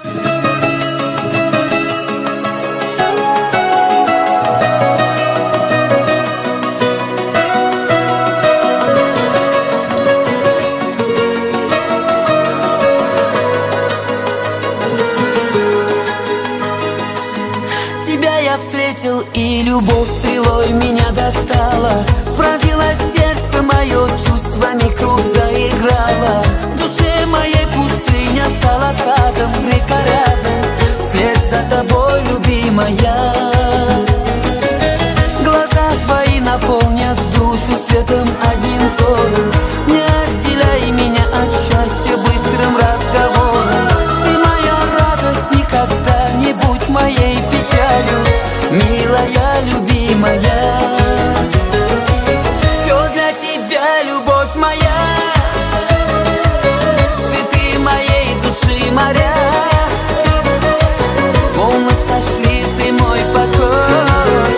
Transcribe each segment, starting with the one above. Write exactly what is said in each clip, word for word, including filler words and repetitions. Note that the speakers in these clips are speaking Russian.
Тебя я встретил, и любовь стрелой меня достала. Пронзила сердце мое, чувствами кровь заиграла. В душе моей пустыня стала садом, река рядом. Вслед за тобой, любимая. Глаза твои наполнят душу светом одним взором. Не отделяй меня от счастья быстрым разговором. Ты моя радость, никогда не будь моей печалью, милая, любимая. Все для тебя, любовь моя, цветы моей души моря. Волны сошли, ты мой покой,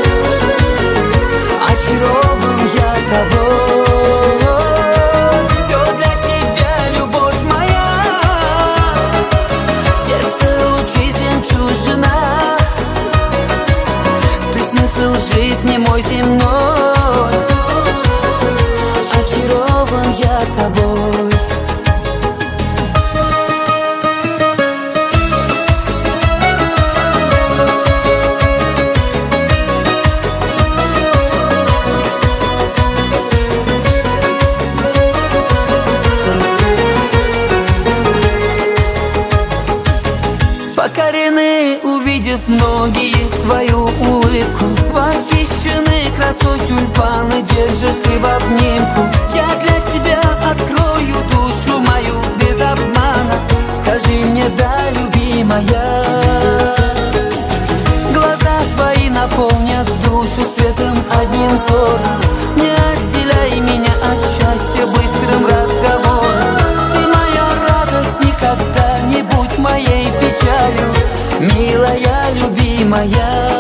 очарован я тобой. Все для тебя, любовь моя, в сердце лучи жемчужина. Ты смысл жизни мой земной, очарован я тобой. Покорены, увидев многие твою улыбку, восхищены красой тюльпаны, держишь ты в обнимку. Я для тебя открою душу мою без обмана. Скажи мне да, любимая. Глаза твои наполнят душу светом одним взором. Не отделяй меня от счастья быстрым разговором. Ты моя радость, никогда не будь моей печалью, милая, любимая.